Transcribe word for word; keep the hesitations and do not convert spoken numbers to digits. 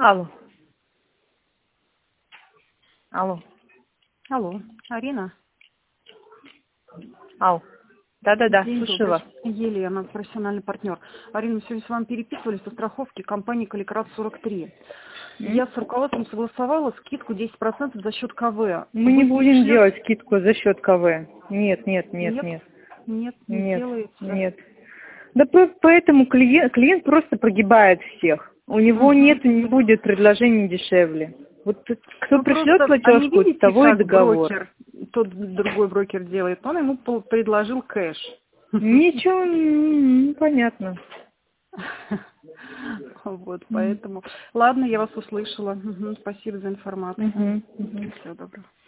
Алло. Алло. Алло, Арина? Алло. Да-да-да, День слушаю добрый. вас. Елена, профессиональный партнер. Арина, мы сегодня с вами переписывались по страховке компании Каликрат сорок три. М? Я с руководством согласовала скидку десять процентов за счет КВ. Мы не Вы будем пришлёте- делать скидку за счет КВ. Нет, нет, нет, Нет, нет. нет, не Нет, делаете. нет. Да по- поэтому клиент, клиент просто прогибает всех. У него Мгм. нет и не будет предложений дешевле. Вот кто Ну пришлет просто, а не платежку, видите, того и как договор. брокер, тот другой брокер делает? Он ему пол- предложил кэш. Ничего, м, понятно. Вот, М. поэтому. Ладно, я вас услышала. Мгм, спасибо за информацию. Мгм, мгм. Всего доброго.